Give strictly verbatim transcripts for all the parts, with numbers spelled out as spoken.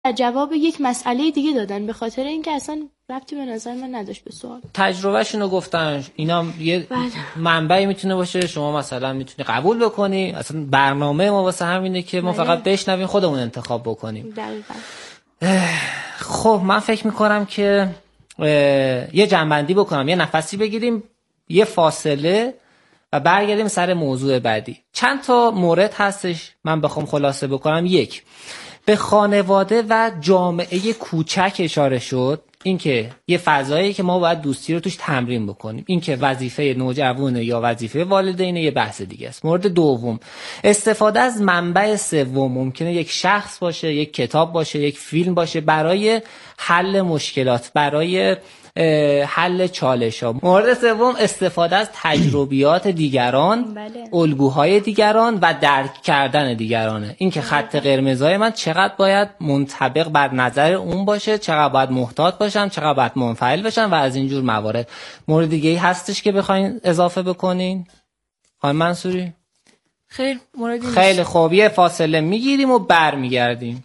در جواب یک مسئله دیگه دادن، به خاطر اینکه اصلا ربطی به نظر من نداشت به سوال. تجربهشون رو گفتن، اینا یه بله. منبعی میتونه باشه، شما مثلا میتونی قبول بکنی، اصلا برنامه ما واسه همینه که ما بله. فقط بشنویم خودمون انتخاب بکنیم. دقیقاً. خب من فکر میکنم که یه جنبندی بکنم، یه نفسی بگیریم، یه فاصله و برگردیم سر موضوع بعدی. چند تا مورد هستش من بخوام خلاصه بکنم. یک، به خانواده و جامعه کوچک اشاره شد، اینکه یه فضایی که ما باید دوستی رو توش تمرین بکنیم، اینکه وظیفه نوجوانه یا وظیفه والدینه یه بحث دیگه است. مورد دوم، استفاده از منبع سوم، ممکنه یک شخص باشه، یک کتاب باشه، یک فیلم باشه، برای حل مشکلات، برای حل چالش ها. مورد سوم، استفاده از تجربیات دیگران، بله. الگوهای دیگران و درک کردن دیگرانه. این که خط قرمزهای من چقدر باید منطبق بر نظر اون باشه، چقدر باید محتاط باشم، چقدر باید منفعل باشم و از اینجور موارد. مورد دیگه ای هستش که بخواین اضافه بکنین خانم منصوری؟ خیر، موردی نیست. خیلی خوب، یه فاصله میگیریم و برمیگردیم.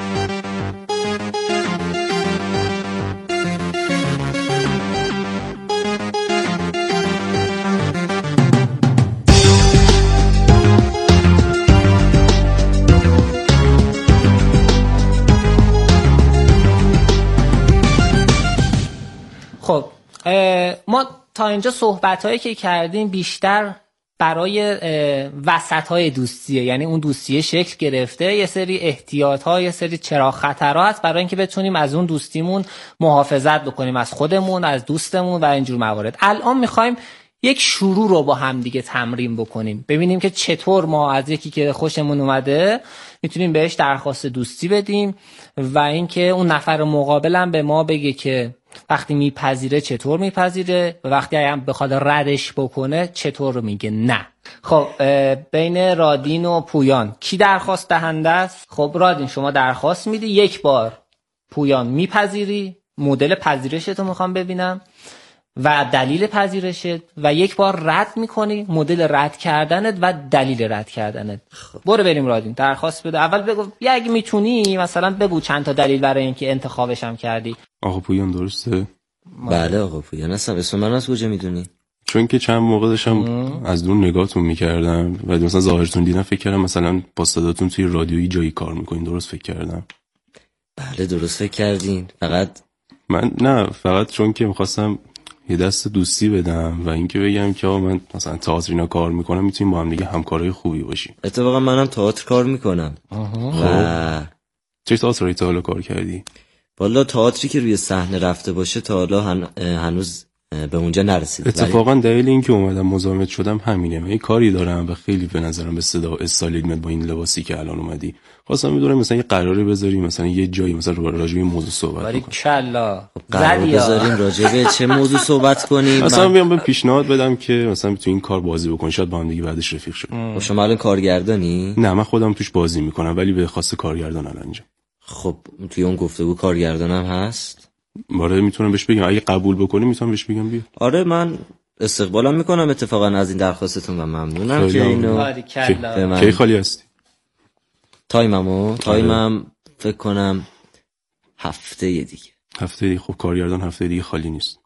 خب ما تا اینجا صحبت‌هایی که کردیم بیشتر برای وسط‌های دوستیه، یعنی اون دوستیه شکل گرفته، یه سری احتیاط‌ها، یه سری چراغ خطرها هست برای اینکه بتونیم از اون دوستیمون محافظت بکنیم، از خودمون، از دوستمون و اینجور موارد. الان می‌خوایم یک شروع رو با هم دیگه تمرین بکنیم، ببینیم که چطور ما از یکی که خوشمون اومده میتونیم بهش درخواست دوستی بدیم و اینکه اون نفر مقابل هم به ما بگه که وقتی میپذیره چطور میپذیره و وقتی هم بخواد ردش بکنه چطور میگه نه. خب بین رادین و پویان کی درخواست دهنده است؟ خب رادین شما درخواست میدی، یک بار پویان میپذیری، مدل پذیرشتو میخوام ببینم و دلیل پذیرشت، و یک بار رد میکنی، مدل رد کردنت و دلیل رد کردنت. برو بریم رادین درخواست بده. اول بگو یا اگه میتونی مثلا بگو چند تا دلیل برای اینکه انتخابش هم کردی. آقا پویان درسته؟ بله آقا پویان هستم. اسم من از کجا میدونی؟ چون که چند موقع داشتم از دور نگاهتون میکردم و مثلا ظاهرتون دیدم، فکر کردم مثلا با صداتون توی رادیویی جایی کار میکنین. درست فکر کردم؟ بله درست فکر کردین. فقط من نه، فقط چون که میخواستم یه دست دوستی بدم و اینکه بگم که آقا من مثلا تئاتر اینا کار میکنم، میتونیم با هم دیگه همکارای خوبی باشیم. اتفاقا منم تئاتر کار میکنم. آها. و چه تئاتری تا حالا کار کردی؟ والا تئاتری که روی صحنه رفته باشه تا حالا هن... هنوز به اونجا نرسید. اتفاقا دلیل این که اومدم مزاحمت شدم همینه. من یه کاری دارم و خیلی به نظرم به صدا استایل میاد با این لباسی که الان اومدی. خواستم میدونم مثلا یه قراری بذاریم مثلا یه جایی مثلا راجع به موضوع صحبت کنیم. باریکلا. قرار بذاریم راجع به چه موضوع صحبت کنیم؟ مثلا بیام به پیشنهاد بدم که مثلا تو این کار بازی بکن، شاید با هم دیگه بعدش رفیق شیم. شما الان کارگردانی؟ نه من خودم توش بازی میکنم ولی به خاص کارگردان الان اینجا. خب توی اون گفتگو کارگردانم هست؟ آره میتونم بهش بگم، اگه قبول بکنی میتونم بهش بگم بیا. آره من استقبالم میکنم اتفاقا از این درخواستتون و ممنونم که اینو باریکلا. کی خالی هستی؟ تایممو تایمم فکر کنم هفته دیگه. هفته دیگه؟ خب کارگردان هفته دیگه خالی نیست.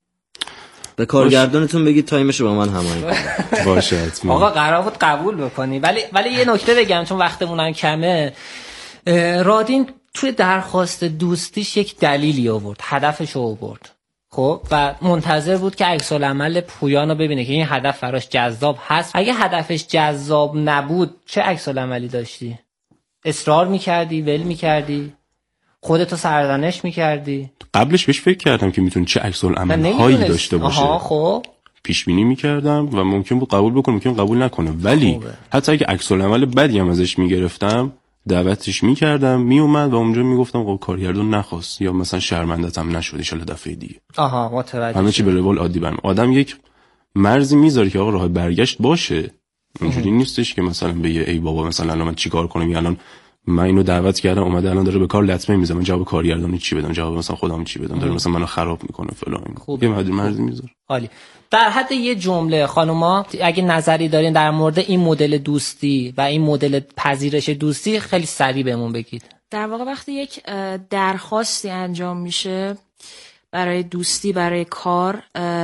به کارگردانتون بگید تایمشو با من هماهنگ کنه. باشه حتما. آقا قرار بود قبول بکنی، ولی ولی یه نکته بگم چون وقتمون هم کمه. رادین توی درخواست دوستیش یک دلیلی آورد، هدفش رو آورد، خب و منتظر بود که عکس العمل پویان رو ببینه که این هدف براش جذاب هست. اگه هدفش جذاب نبود چه عکس العملی داشتی؟ اصرار میکردی؟ ول میکردی؟ خودتو سرزنش میکردی؟ قبلش بهش فکر کردم که میتونه چه عکس العمل هایی داشته باشه. آها خب پیش بینی میکردم و ممکن بود قبول بکنه ممکن قبول نکنه، ولی خوبه. حتی اگه عکس العمل بدی هم ازش میگرفتم دعوتش میکردم، میومد و اونجا میگفتم خب کارگردان نخواست یا مثلا شرمنده‌ام نشد ان شاءالله دفعه دیگه. آها متوجه. همه چی به روال عادی برم. آدم یک مرزی میذاره که آقا راه برگشت باشه. اینجوری نیستش که مثلا بگه ای بابا مثلا الان من چیکار کنم، یا الان من اینو دعوت کردم اومده الان داره به کار لطمه میزنه، من جواب کارگردانی چی بدم، جواب مثلا خودم چی بدم، داره مثلا منو خراب میکنه فلان. یه حد مرزی میذاره. عالی. در حد یه جمله خانوما اگه نظری دارین در مورد این مدل دوستی و این مدل پذیرش دوستی خیلی سریع بهمون بگید. در واقع وقتی یک درخواستی انجام میشه برای دوستی، برای کار،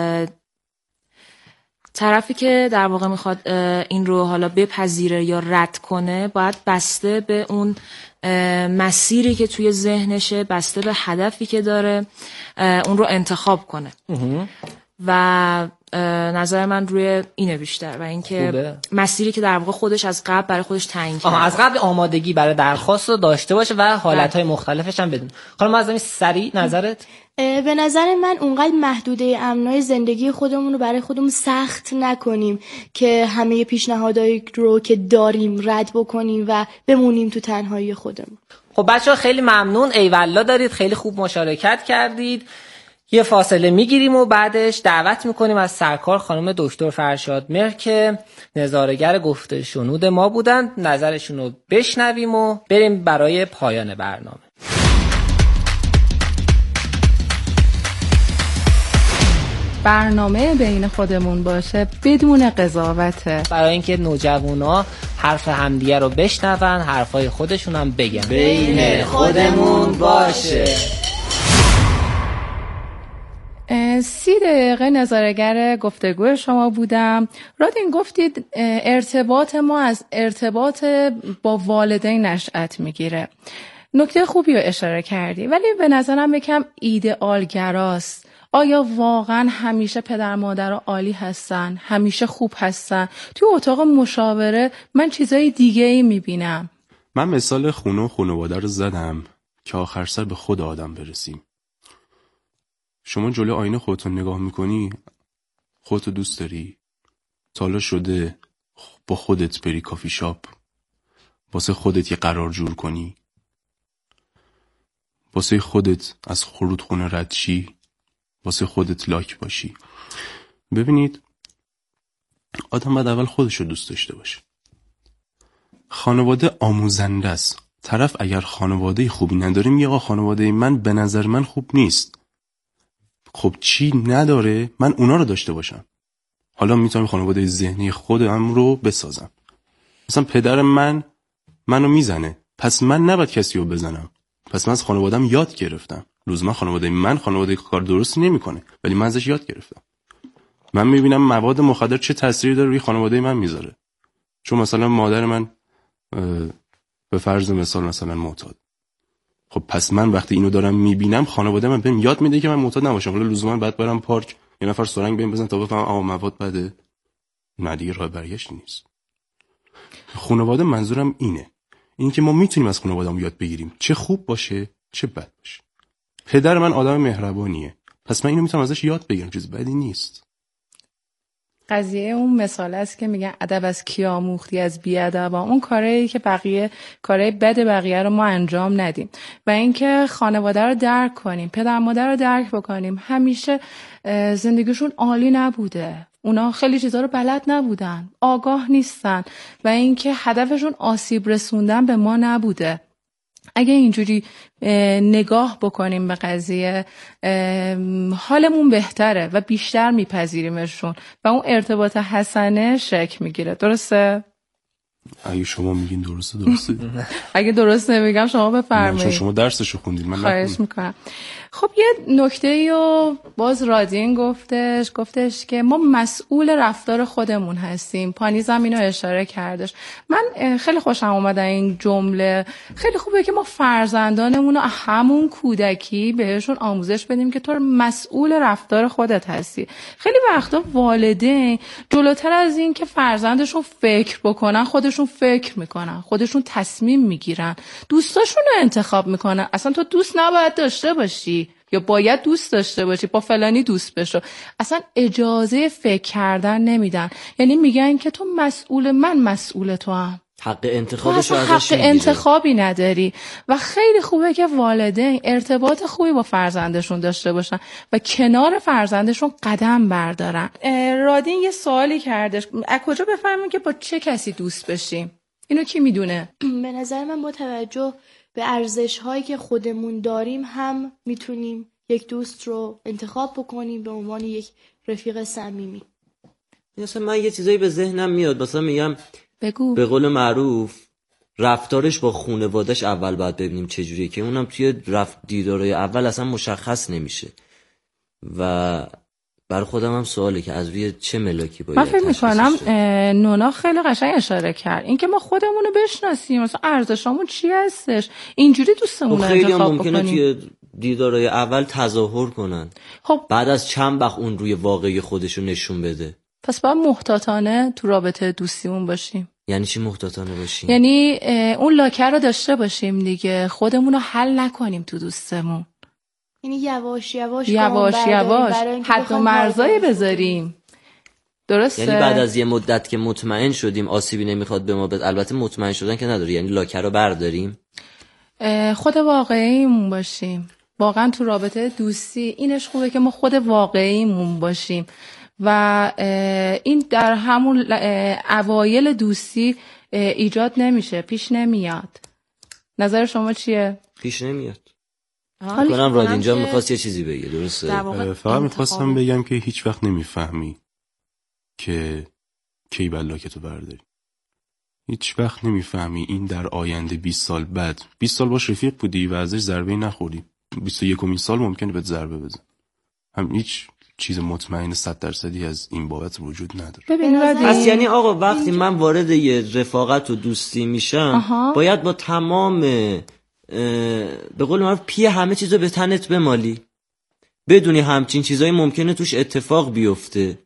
طرفی که در واقع میخواد این رو حالا بپذیره یا رد کنه باید بسته به اون مسیری که توی ذهنشه، بسته به هدفی که داره اون رو انتخاب کنه. و نظر من روی اینه بیشتر و اینکه خوبه. مسیری که در واقع خودش از قبل برای خودش تعیین کرده، از قبل آمادگی برای درخواست رو داشته باشه و حالتهای مختلفش هم بدون. خانم معظمی سریع نظرت؟ به نظر من اونقدر محدوده امنای زندگی خودمون رو برای خودمون سخت نکنیم که همه پیشنهادایی رو که داریم رد بکنیم و بمونیم تو تنهایی خودمون. خب بچه‌ها خیلی ممنون، ایوالله دارید، خیلی خوب مشارکت کردید. یه فاصله میگیریم و بعدش دعوت میکنیم از سرکار خانم دکتر فرشاد مهر که نظاره‌گر گفته شنود ما بودن، نظرشون رو بشنویم و بریم برای پایان برنامه. برنامه بین خودمون باشه بدون قضاوته، برای اینکه نوجوانا حرف همدیگه رو بشنون، حرفای خودشون هم بگن. بین خودمون باشه. سی دقیقه نظاره‌گر گفتگو شما بودم. رادین گفتید ارتباط ما از ارتباط با والدین نشأت میگیره. نکته خوبی رو اشاره کردی، ولی به نظرم یکم ایدئالگراست. آیا واقعا همیشه پدر مادر عالی هستن؟ همیشه خوب هستن؟ توی اتاق مشاوره من چیزای دیگه ای میبینم. من مثال خونه و خانواده رو زدم که آخر سر به خود آدم برسیم. شما جلو آینه خودتون نگاه میکنی، خودتو دوست داری؟ تا حالا شده با خودت بری کافی شاپ، واسه خودت یه قرار جور کنی، واسه خودت از خرودخونه رد شی، واسه خودت لاک باشی؟ ببینید، آدم باید اول خودشو دوست داشته باشه. خانواده آموزنده است. طرف اگر خانواده خوبی نداره میگه آقا خانواده من به نظر من خوب نیست. خب چی نداره من اونا رو داشته باشم. حالا میتونم خانواده ذهنی خودم رو بسازم. مثلا پدر من منو میزنه، پس من نباید کسی رو بزنم. پس من از خانواده‌ام یاد گرفتم. لزوما خانواده من خانواده کار درستی نمیکنه، ولی من ازش یاد گرفتم. من میبینم مواد مخدر چه تأثیری داره روی خانواده من میذاره. چون مثلا مادر من به فرض مثال مثلا معتاد. خب پس من وقتی اینو دارم میبینم خانواده من بهم یاد میده که من معتاد نباشم. حالا لزوما بعد برم پارک یه نفر سرنگ بهم بزنه تا بفهمم آ مواد بده. نه دیگه راه برگشتی نیست. خانواده منظورم اینه. این که ما میتونیم از خانواده‌مون یاد بگیریم، چه خوب باشه چه بد باشه. پدر من آدم مهربانیه، پس من اینو میتونم ازش یاد بگیرم، چیز بدی نیست. قضیه اون مثال است که میگن ادب از کی آموختی؟ از بی‌ادبا. اون کاری که بقیه کارهای بد بقیه رو ما انجام ندیم و اینکه خانواده رو درک کنیم، پدر مادر رو درک بکنیم. همیشه زندگیشون عالی نبوده، اونا خیلی چیزا رو بلد نبودن، آگاه نیستن و اینکه هدفشون آسیب رسوندن به ما نبوده. اگه اینجوری نگاه بکنیم به قضیه حالمون بهتره و بیشتر میپذیریمشون و اون ارتباط حسنه شکل میگیره. درسته؟ اگه شما میگین درسته درسته. اگه درست نمیگم شما بفرمایید. چون شما درسشو خوندید من خواهش نخوندم. میکنم. خب یه نکته‌ای رو باز رادین گفتش گفتش که ما مسئول رفتار خودمون هستیم. پانیز هم اینو اشاره کردش. من خیلی خوشم اومد این جمله. خیلی خوبه که ما فرزندانمون رو همون کودکی بهشون آموزش بدیم که تو مسئول رفتار خودت هستی. خیلی وقتا والدین جلوتر از این که فرزندشون فکر بکنن خودشون فکر میکنن، خودشون تصمیم میگیرن، دوستاشون رو انتخاب میکنن. اصلا تو دوست نباید داشته باشی یا باید دوست داشته باشی، با فلانی دوست بشو. اصلا اجازه فکر کردن نمیدن. یعنی میگن که تو مسئول من مسئول تو هم. حق انتخابش رو ازش حق میگیره. انتخابی نداری و خیلی خوبه که والدین ارتباط خوبی با فرزندشون داشته باشن و کنار فرزندشون قدم بردارن. رادین یه سوالی کردش، از کجا بفهمیم که با چه کسی دوست بشیم؟ اینو کی میدونه؟ به نظر من با توجه به ارزش‌هایی که خودمون داریم هم میتونیم یک دوست رو انتخاب بکنیم به عنوان یک رفیق صمیمی. مثلا من یه چیزایی به ذهنم میاد، مثلا میگم بگو. به قول معروف رفتارش با خانواده‌اش اول باید ببینیم چجوریه، که اونم توی رفت دیدارای اول اصلا مشخص نمیشه. و برای خودم هم سواله که از روی چه ملاکی باید من فکر میکنم نونا خیلی قشنگ اشاره کرد، اینکه ما خودمون رو بشناسیم، مثلا ارزشامون چی هستش، اینجوری دوستمون رو انتخاب بکنیم. خیلی ممکنه توی دیدارای اول تظاهر کنن، خب بعد از چند وقت اون روی واقعی خودشو نشون بده. پس باید محتاطانه تو رابطه دوستیمون باشیم. یعنی چی محتاطانه باشیم؟ یعنی اون لاکه رو داشته باشیم دیگه، خودمون رو حل نکنیم تو دوستمون. یعنی یواش یواش یواش یواش حد و مرزایی بذاریم. درسته؟ یعنی بعد از یه مدت که مطمئن شدیم آسیبی نمیخواد به ما بد، البته مطمئن شدن که نداره، یعنی لاکه رو برداریم، خود واقعیمون باشیم. واقعا تو رابطه دوستی اینش خوبه که ما خود واقعیمون باشیم و این در همون اوایل دوستی ایجاد نمیشه، پیش نمیاد. نظر شما چیه؟ پیش نمیاد. کنم راد اینجا میخواست یه چیزی بگه. درسته؟ فقط میخواستم بگم که هیچ وقت نمیفهمی که کی بلا که تو برداری. هیچ وقت نمیفهمی این در آینده بیست سال بعد، بیست سال باش رفیق بودی و ازش ضربه نخوردی، بیست و یکمین سال ممکنه بهت ضربه بزن. هم هیچ چیز مطمئن صد درصدی از این بابت وجود نداره. ببین پس یعنی آقا وقتی من وارد یه رفاقت و دوستی میشم آها. باید با تمام به قول معروف پی همه چیزو به تنت بمالی، بدونی همچین چیزایی ممکنه توش اتفاق بیفته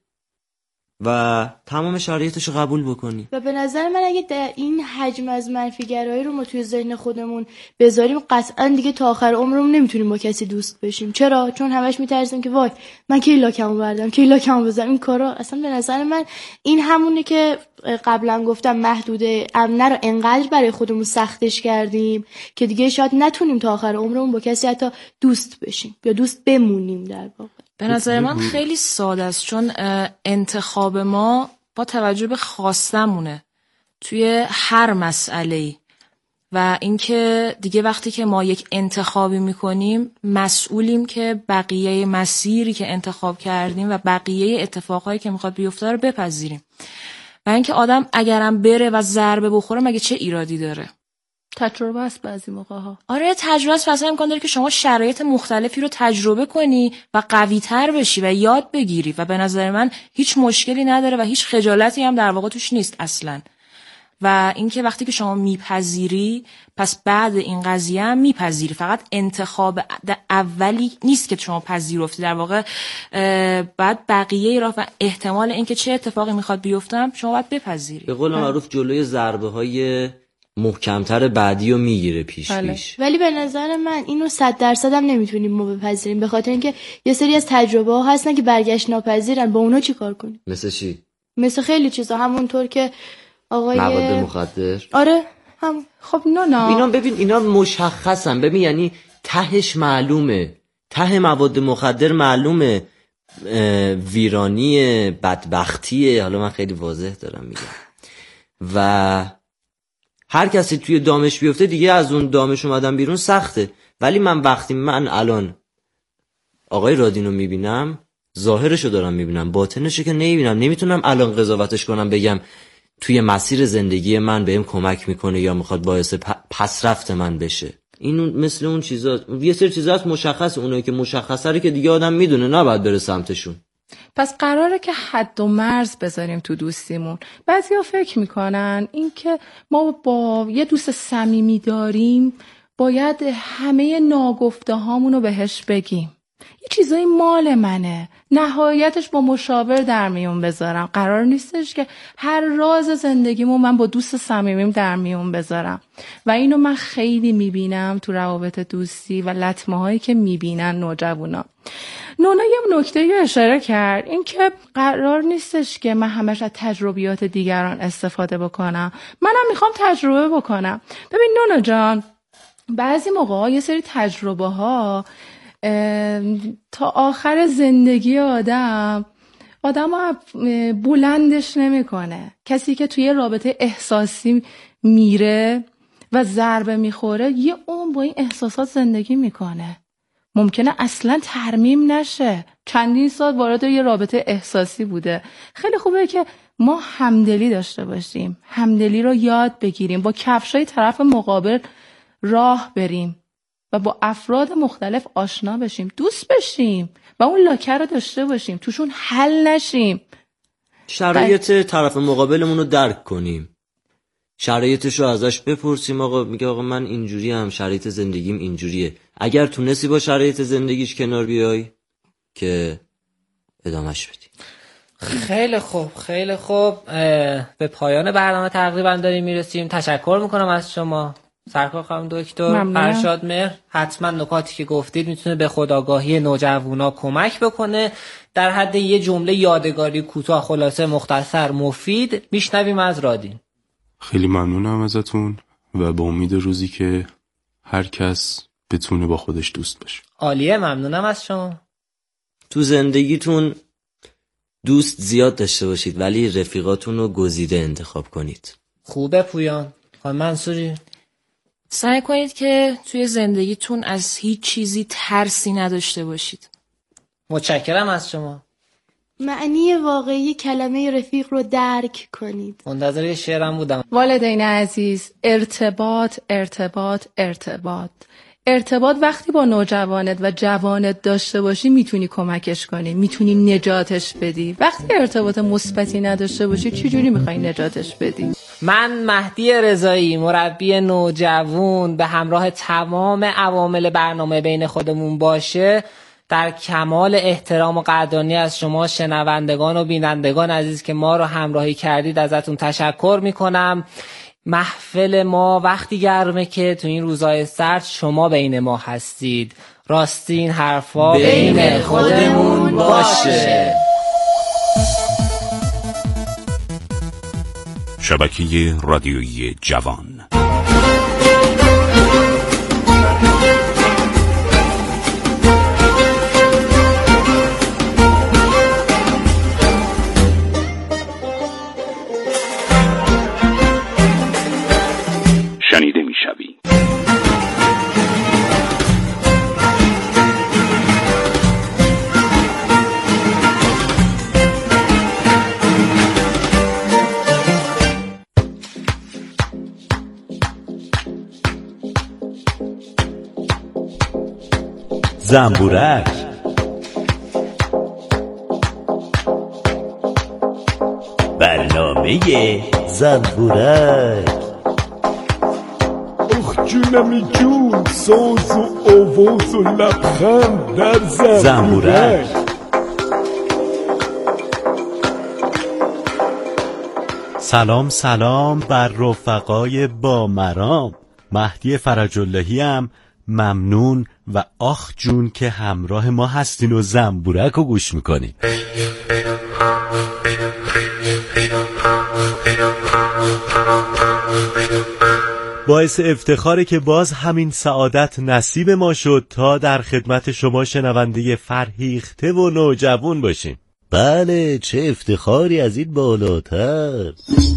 و تمام شرایطشو قبول بکنی. و به نظر من اگه در این حجم از منفیگرایی رو ما توی ذهن خودمون بذاریم قطعا دیگه تا آخر عمرمون نمیتونیم با کسی دوست بشیم. چرا؟ چون همش میترسیم که وای من کی لاکمو بردم، کی لاکمو بزنم. این کارا اصلا به نظر من این همونه که قبلا گفتم محدوده امنه رو انقدر برای خودمون سختش کردیم که دیگه شاید نتونیم تا آخر عمرمون با کسی حتی دوست بشیم یا دوست بمونیم. در واقع به نظر من خیلی ساده است، چون انتخاب ما با توجه به خواستمونه توی هر مسئله‌ای و اینکه دیگه وقتی که ما یک انتخابی میکنیم مسئولیم که بقیه مسیری که انتخاب کردیم و بقیه اتفاقایی که میخواد بیفته رو بپذیریم. و اینکه آدم اگرم بره و ضربه بخوره مگه چه ایرادی داره؟ تجربه است بعضی موقع ها. آره تجربه است، مثلا امکان داره که شما شرایط مختلفی رو تجربه کنی و قوی تر بشی و یاد بگیری و به نظر من هیچ مشکلی نداره و هیچ خجالتی هم در واقع توش نیست اصلا. و اینکه وقتی که شما میپذیری پس بعد این قضیه هم میپذیری، فقط انتخاب اولی نیست که شما پذیرفتی، در واقع بعد بقیه راه و احتمال اینکه چه اتفاقی میخواد بیفته شما باید بپذیری. به قول معروف جلوی ضربه های محکمتر بعدی رو میگیره پیش بله. پیش. ولی به نظر من اینو صد درصد هم نمیتونیم ما بپذیریم، به خاطر اینکه یه سری از تجربه ها هستن که برگشت ناپذیرن. با اونا چی کار کنیم؟ مثل چی؟ مثل خیلی چیزا، همونطور که آقای مواد مخدر. آره هم. خب نه نه اینا ببین اینا مشخصن، ببین یعنی تهش معلومه، ته مواد مخدر معلومه ویرانی بدبختیه. حالا من خیلی واضح دارم میگم و هر کسی توی دامش بیفته دیگه از اون دامش اومدن بیرون سخته. ولی من وقتی من الان آقای رادینو میبینم ظاهرشو دارم میبینم، باطنشو که نمیبینم، نمیتونم الان قضاوتش کنم بگم توی مسیر زندگی من بهم کمک میکنه یا میخواد باعث پسرفت من بشه. این مثل اون چیزا، یه سری چیزا هست مشخصه، اونایی که مشخصه رو که دیگه آدم میدونه نباید بره سمتشون. پس قراره که حد و مرز بذاریم تو دوستیمون. بعضیا فکر میکنن این که ما با یه دوست صمیمی داریم باید همه ناگفته هامونو بهش بگیم. یه چیزایی مال منه، نهایتش با مشاور در میون بذارم. قرار نیستش که هر راز زندگیمو من با دوست صمیمیم در میون بذارم و اینو من خیلی میبینم تو روابط دوستی و لطمه هایی که میبینن نوجوانا. نونا یه نکته یه اشاره کرد، این که قرار نیستش که من همش از تجربیات دیگران استفاده بکنم، منم میخوام تجربه بکنم. ببین نونا جان، بعضی موقع یه سری تجربه ها تا آخر زندگی آدم آدم ها بلندش نمیکنه. کسی که توی رابطه احساسی میره و ضربه میخوره یه اون با این احساسات زندگی میکنه، ممکنه اصلا ترمیم نشه، چندین سال وارد یه رابطه احساسی بوده. خیلی خوبه که ما همدلی داشته باشیم، همدلی رو یاد بگیریم، با کفشای طرف مقابل راه بریم و با افراد مختلف آشنا بشیم، دوست بشیم و اون لاکه رو داشته باشیم، توشون حل نشیم، شرایط ب... طرف مقابلمون رو درک کنیم، شرایطش رو ازش بپرسیم. آقا میگه آقا من اینجوری هم، شرایط زندگیم اینجوریه. اگر تونستی با شرایط زندگیش کنار بیای که ادامهش بدی. خیلی خوب خیلی خوب. به پایان برنامه تقریبا داریم میرسیم. تشکر میکنم از شما سرکار خانم دکتر فرشاد مهر. حتما نکاتی که گفتید میتونه به خودآگاهی نوجوانا کمک بکنه. در حد یه جمله یادگاری کوتاه خلاصه مختصر مفید میشنویم از رادین. خیلی ممنونم ازتون و با امید روزی که هر کس بتونه با خودش دوست باشه. عالیه، ممنونم از شما. تو زندگیتون دوست زیاد داشته باشید ولی رفیقاتون رو گزیده انتخاب کنید. خوبه پویان. خانم منصوری؟ سعی کنید که توی زندگیتون از هیچ چیزی ترسی نداشته باشید. متشکرم از شما. معنی واقعی کلمه رفیق رو درک کنید. منتظر یه شعرم بودم. والدین عزیز، ارتباط ارتباط ارتباط ارتباط وقتی با نوجوانت و جوانت داشته باشی میتونی کمکش کنی، میتونی نجاتش بدی. وقتی ارتباط مثبتی نداشته باشی چجوری میخوای نجاتش بدی؟ من مهدی رضایی، مربی نوجوان، به همراه تمام عوامل برنامه بین خودمون باشه، در کمال احترام و قدردانی از شما شنوندگان و بینندگان عزیز که ما رو همراهی کردید ازتون تشکر میکنم. محفل ما وقتی گرمه که تو این روزهای سرد شما بین ما هستید. راستی این حرفا بین خودمون باشه. شبکه رادیویی جوان. شنیده میشوی. زنبورک برنامه زنبورک. اخ جونمی جون، سوز و آواز و لبخند در زنبورک. سلام سلام بر رفقای با مرام. مهدی فرج‌اللهی ام. ممنون و آخ جون که همراه ما هستین و زنبورک رو گوش میکنین. باعث افتخاره که باز همین سعادت نصیب ما شد تا در خدمت شما شنونده فرهیخته و نوجوان باشیم. بله، چه افتخاری از این بالاتر.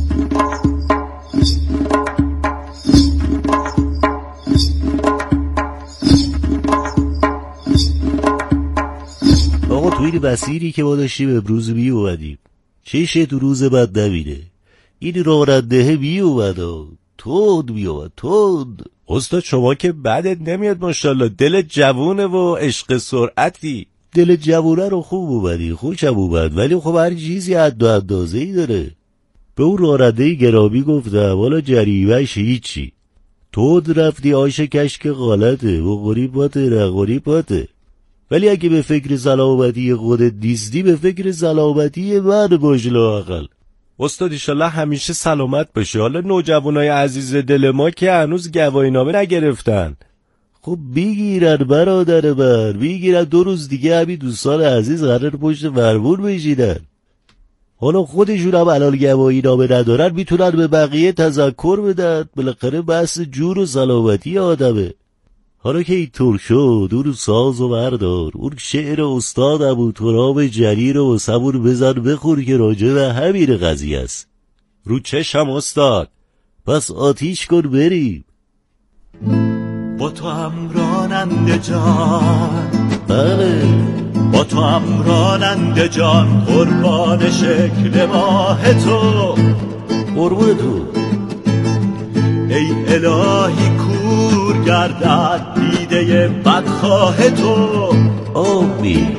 آقا توی بسیری که ما داشتیم امروز بی اومدیم، چشه تو روز بد نبینه. این راننده بی اومد، تود بی اومد، تود. استاد شما که بدت نمیاد ماشاءالله، دل جوونه و عشق سرعتی. دل جوونه رو خوب اومدی، خوشم اومد، ولی خب هر چیزی حد و اندازه‌ای داره. به اون راننده گرابی گفتم والا جریمه‌اش هیچی، تود رفتی آش کشک غلطه و غریباته نه غریباته. ولی اگه به فکر سلامتی خودت نیستی، به فکر سلامتی من باش لااقل. استاد ایشالله همیشه سلامت باشه. حالا نوجوانای عزیز دل ما که هنوز گواهینامه نگرفتن، خب بگیرن برادر من، بگیرن. دو روز دیگه همین دوستان عزیز قرار پشت فرمون بشینن. حالا خودشون هم الان گواهینامه ندارن، میتونن به بقیه تذکر بدن. بالاخره بحث جور و سلامتی آدمه. حالا که اینطور شد، اون ساز و بردار، اون شعر استاد ابو تراب جلیل رو صبور بزن بخور که راجع به همین قضیه است. رو چشم استاد، پس آتیش کن بریم. با تو هم راننده جان، بله با تو هم راننده جان قربان شکل ماه تو، قربون تو. ای الهی کور گردد دیده بدخواه تو، آمین.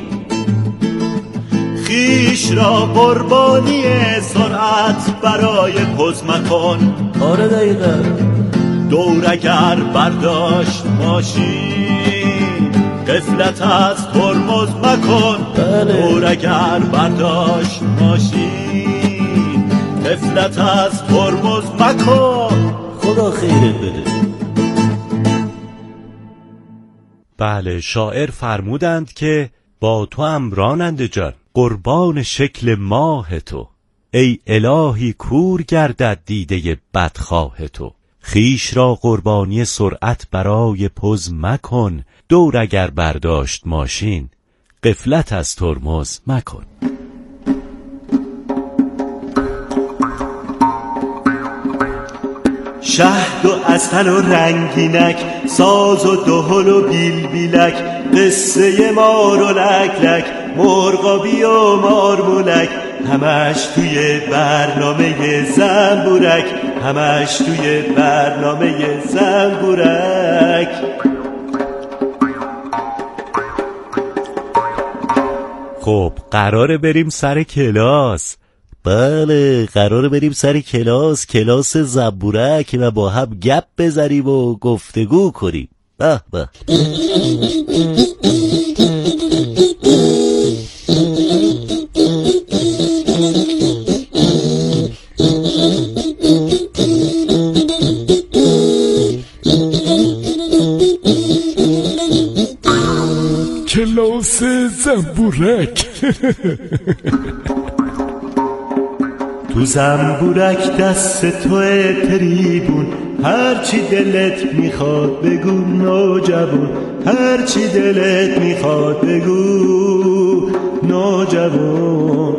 خیش را قربانی سرعت برای پز مکن، آره دقیقا. دور اگر برداشت ماشین غفلت از ترمز مکن، بله. دور اگر برداشت ماشین غفلت از ترمز مکن، خدا خیرت بده. بله، شاعر فرمودند که با تو هم راننده جان قربان شکل ماه تو، ای الهی کور گردد دیده بدخواه تو. خیش را قربانی سرعت برای پز مکن، دور اگر برداشت ماشین غفلت از ترمز مکن. شهد و عسل و رنگینک، ساز و دهل و بیل بیلک، قصه مار و لک لک، مرغابی و مارمولک، همش توی برنامه زنبورک، همش توی برنامه زنبورک. خب قراره بریم سر کلاس. بله قراره بریم سر کلاس، کلاس زنبورک، و با هم گپ بزنیم و گفتگو کنیم. به به. کلاس زنبورک. تو زنبورک دست توه تریبون، هرچی دلت میخواد بگو نوجوان، هرچی دلت میخواد بگو نوجوان.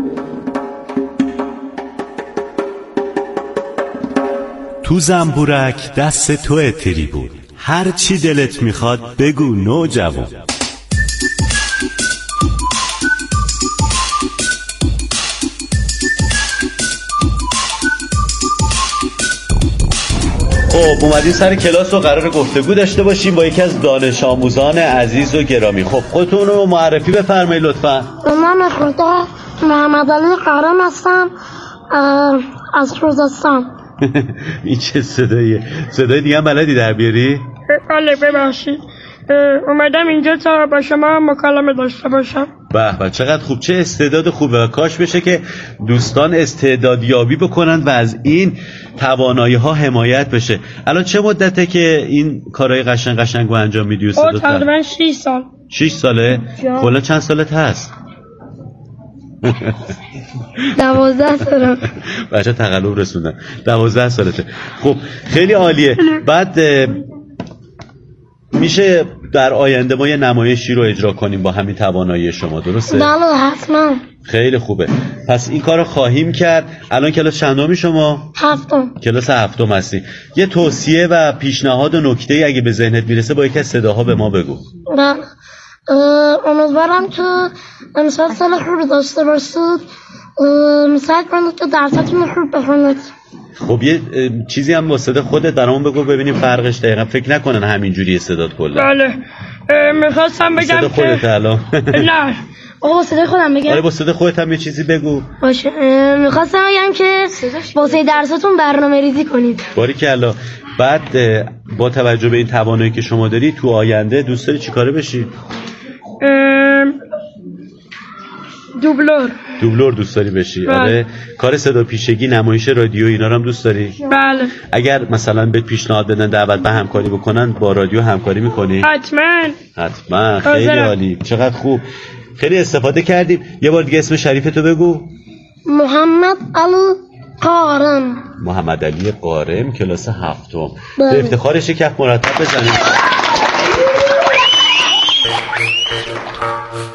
تو زنبورک دست توه تریبون، هرچی دلت میخواد بگو نوجوان. خب اومدین سر کلاس و قرار گفتگو داشته باشیم با یکی از دانش آموزان عزیز و گرامی. خب خودتون رو معرفی بفرمایید لطفاً. من خدا محمد علی قارم هستم از خوزستان. این چه صداییه؟ صدای دیگه هم بلدی در بیاری؟ بله ببخشید، اومدم اینجا تا با شما مکالمه داشته باشم. به به چقدر خوب، چه استعداد خوبه. کاش بشه که دوستان استعدادیابی بکنن و از این توانایی ها حمایت بشه. الان چه مدته که این کارهای قشنگ قشنگ رو انجام میدی؟ او تقریبا شش سال. شش ساله؟ کلا چند سالت هست؟ دوازده سالم. بچه تقلب رسوندن. دوازده سالته. خب خیلی عالیه. بعد میشه در آینده ما یه نمایشی رو اجرا کنیم با همین توانایی شما، درسته؟ بله حتما. خیلی خوبه. پس این کارو خواهیم کرد. الان کلاس چندمی شما؟ هفتم. کلاس هفتم هستی. یه توصیه و پیشنهاد و نکته اگه به ذهنت میرسه با یکی از صداها به ما بگو. بله. امیدوارم که امسال سال خوبی داشته باشید. سعی کنید که درستون خوب بخونید. خب یه چیزی هم با صدا خودت برامون بگو ببینیم فرقش دقیقا. فکر نکنن همینجوری صدات کلا. بله میخواستم بگم صدا خودت که الان. نه آقا با صدا خودم بگم. آره با صدا خودت هم یه چیزی بگو. باشه میخواستم بگم که واسه درستون برنامه ریزی کنید. باریکلا. بعد با توجه به این توانایی که شما داری تو آینده دوست داری چیکاره بشی؟ دوبلور. دوبلور دوست داری بشی؟ بله. آره. کار صدا پیشگی، نمایش رادیو اینا رو هم دوست داری؟ بله. اگر مثلا به پیشنهاد بدن دعوت به همکاری بکنن با رادیو همکاری میکنی؟ حتما. حتما. خیلی عالی. چقدر خوب. خیلی استفاده کردیم. یه بار دیگه اسم شریفتو بگو. محمد علی قارم. محمد علی قارم، کلاس هفتم. به افتخارش کف مرتب بزنیم.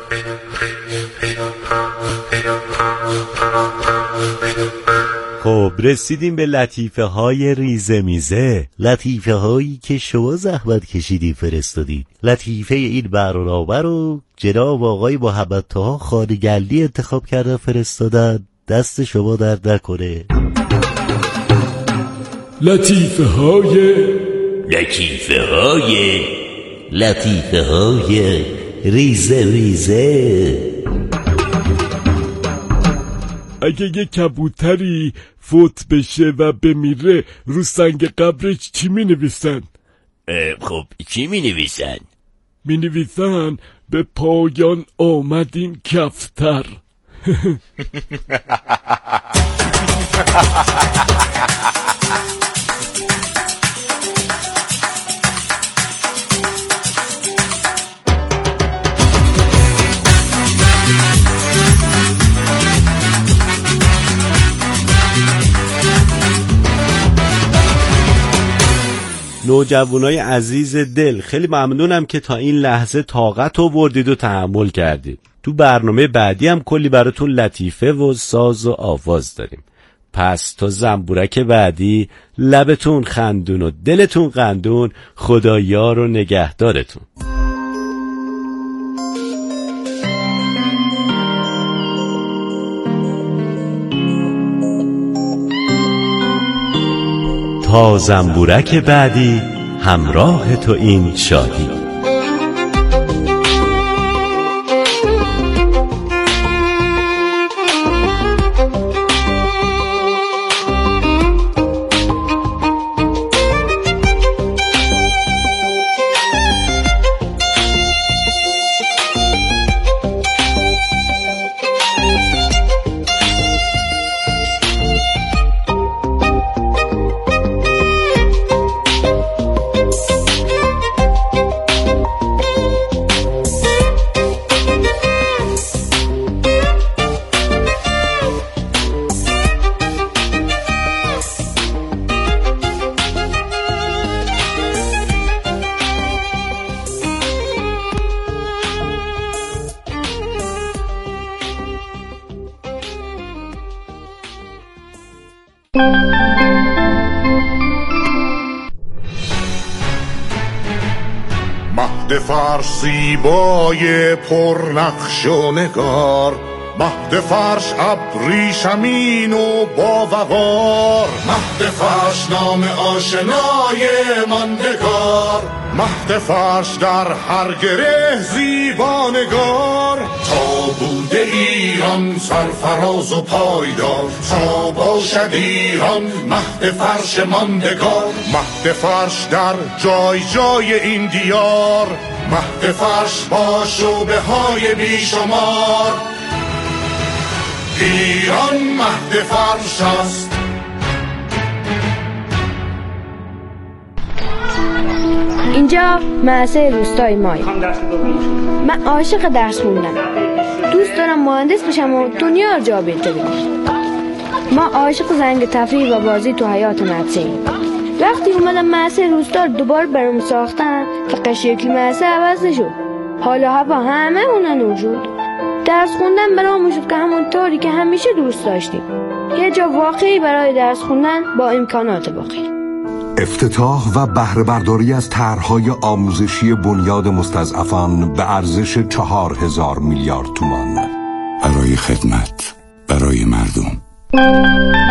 خب رسیدیم به لطیفه های ریزه میزه، لطیفه هایی که شما زحمت کشیدی فرستادید. لطیفه این برنامه رو جناب آقای محمد طه خانگلی انتخاب کرده فرستادن. دست شما درد نکنه. لطیفه های لطیفه های لطیفه های ریزه ریزه. اگه یه کبوتری فوت بشه و بمیره رو سنگ قبرش چی می نویسن؟ خب چی می نویسن؟ می نویسن به پایان آمدین کفتر. نوجوانای عزیز دل، خیلی ممنونم که تا این لحظه طاقت آوردید و تحمل کردید. تو برنامه بعدی هم کلی براتون لطیفه و ساز و آواز داریم. پس تا زنبورک بعدی لبتون خندون و دلتون قندون. خدا یار و نگهدارتون. تا زنبورک بعدی همراه تو این شادی. مهد فرش زیبای پرنقش و نگار، مهد فرش ابریشمین و باوقار، مهد فرش نام آشنای ماندگار، مهد فرش در هر گره زیبانگار. تا بوده ایران سرفراز و پایدار، تا باشد ایران مهد فرش ماندگار. مهد فرش در جای جای این دیار، مهد فرش با شعبه های بیشمار. ایران مهد فرش است. اینجا مدرسه روستای مای. من عاشق درس خوندم، دوست دارم مهندس بشم و دنیا رو جا بهتر کنم. ما عاشق زنگ تفریح و بازی تو حیات مدرسه ایم. وقتی اومدم مدرسه روستا دوباره برام ساختن، فقط شکل مدرسه عوض نشد، حال و هوا همه اونها نوجود. درس خوندن برام شد که همون طوری که همیشه دوست داشتیم، یه جا واقعی برای درس خوندن با امکانات باقی. افتتاح و بهره برداری از طرح‌های آموزشی بنیاد مستضعفان به ارزش چهار هزار میلیارد تومان. برای خدمت، برای مردم.